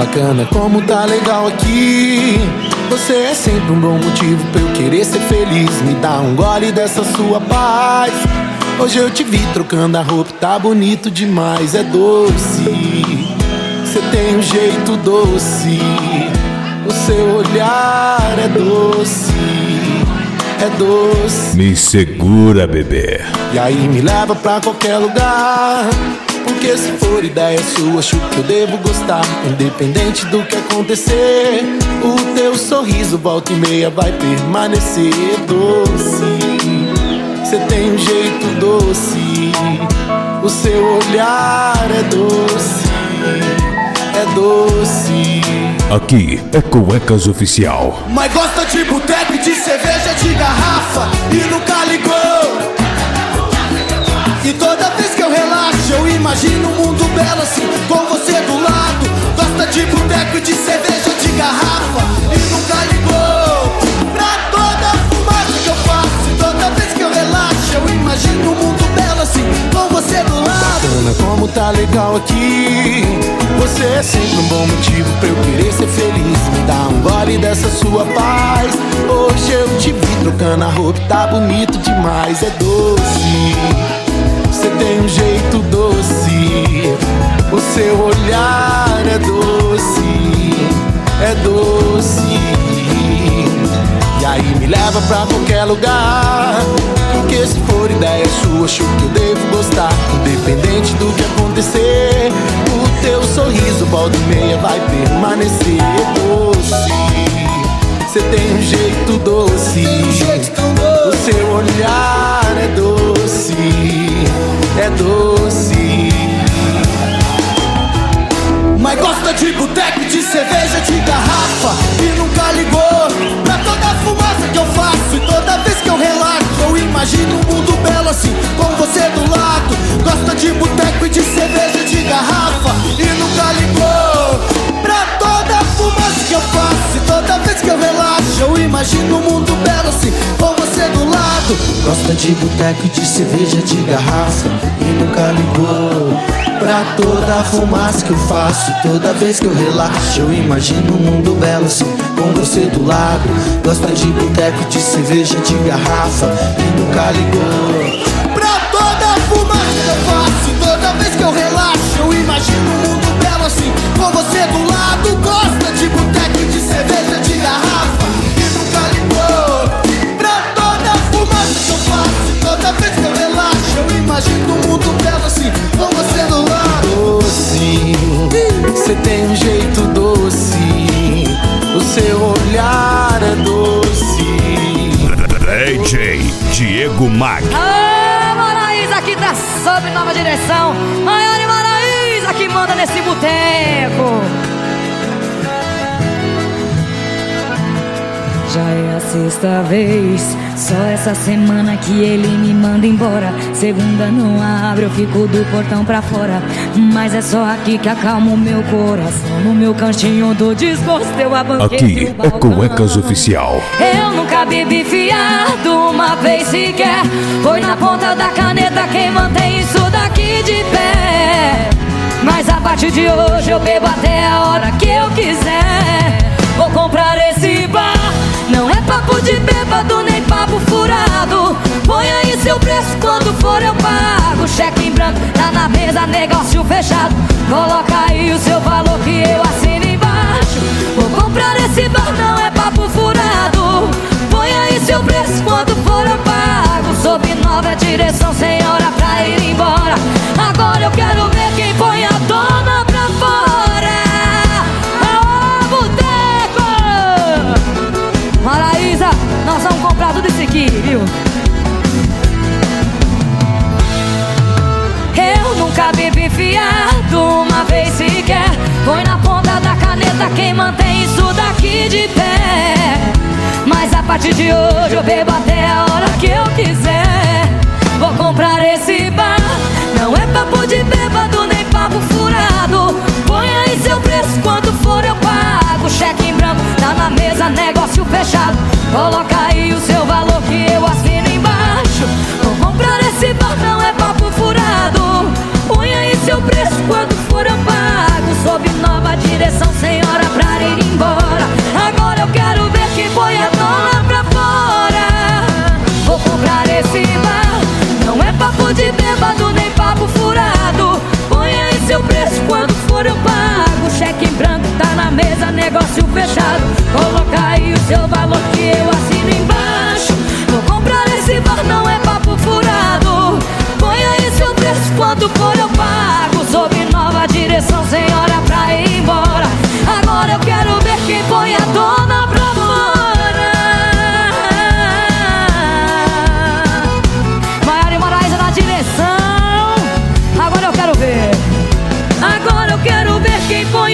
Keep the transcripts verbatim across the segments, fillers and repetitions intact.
bacana, como tá legal aqui. Você é sempre um bom motivo pra eu querer ser feliz. Me dá um gole dessa sua paz. Hoje eu te vi trocando a roupa, tá bonito demais. É doce, você tem um jeito doce. O seu olhar é doce, é doce. Me segura, bebê. E aí me leva pra qualquer lugar, porque se for ideia sua, acho que eu devo gostar. Independente do que acontecer, o teu sorriso volta e meia vai permanecer doce. Você tem um jeito doce, o seu olhar é doce, é doce. Aqui é Cuecas Oficial. Mas gosta de boteco e de cerveja de garrafa e nunca ligou. E toda vez que eu relaxo eu imagino um mundo belo assim, com você do lado. Gosta de boteco e de cerveja de garrafa e nunca ligou pra toda a fumaça que eu faço. E toda vez que eu relaxo eu imagino um mundo belo assim, com você do lado. Bacana, como tá legal aqui. Você é sempre um bom motivo pra eu querer ser feliz. Me dá um gole dessa sua paz. Hoje eu te vi trocando a roupa, tá bonito demais. É doce, você tem um jeito doce. O seu olhar é doce, é doce. E aí me leva pra qualquer lugar, porque se for ideia sua, acho que eu devo gostar. Independente do que acontecer, o teu sorriso volta e meia vai permanecer doce. Você tem um jeito doce, o seu olhar é doce, é doce. Mas gosta de boteco, de cerveja, de garrafa e nunca ligou pra toda a fumaça que eu faço. E toda vez que eu relaxo eu imagino um mundo belo assim, com você do lado. Gosta de boteco e de cerveja, de garrafa e nunca ligou pra toda a fumaça que eu faço. E toda vez que eu relaxo eu imagino um mundo belo assim, com você do lado. Gosta de boteco e de cerveja, de garrafa e nunca ligou pra toda a fumaça que eu faço. Toda vez que eu relaxo eu imagino um mundo belo assim, com você do lado. Gosta de boteco, de cerveja, de garrafa e nunca ligou pra toda a fumaça que eu faço. Toda vez que eu relaxo eu imagino um mundo belo assim, com você do lado. Gosta de boteco, de cerveja, de garrafa e nunca ligou pra toda a fumaça que eu faço. Toda vez que eu relaxo eu imagino um mundo belo assim, com você do lado. Doce, você tem um jeito doce, o seu olhar é doce. D J Diego Mag. Ah, Maraísa aqui tá sob nova direção. Maior Maraísa que manda nesse boteco. Já é a sexta vez, só essa semana que ele me manda embora. Segunda não abre, eu fico do portão pra fora. Mas é só aqui que acalma o meu coração. No meu cantinho do desgosto eu abanquei. Aqui é Cuecas Oficial. Eu nunca bebi fiado uma vez sequer. Foi na ponta da caneta quem mantém isso daqui de pé. Mas a partir de hoje eu bebo até a hora que eu quiser. Vou comprar esse bar, não é papo de bêbado nem papo furado. Põe aí seu preço, quando for eu pago. Cheque em branco, tá na mesa, negócio fechado. Coloca aí o seu valor que eu assino embaixo. Vou comprar esse bar, não é papo furado. Põe aí seu preço, quando for eu pago. Sob nova direção, sem hora pra ir embora. Agora eu quero ver quem põe a dona pra fora. Aô, boteco! Maraísa, nós vamos comprar tudo isso aqui, viu? Eu nunca bebi fiado uma vez sequer. Põe na ponta da caneta quem mantém isso daqui de pé. Mas a partir de hoje eu bebo até a hora que eu quiser. Vou comprar esse bar, não é papo de bêbado nem papo furado. Põe aí seu preço, quando for eu pago. Cheque em branco, tá na mesa, negócio fechado. Coloca aí o seu valor que eu assino embaixo. Vou comprar esse bar, não é papo furado. Põe aí seu preço, quando for eu pago. Sob nova direção, sem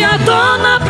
minha dona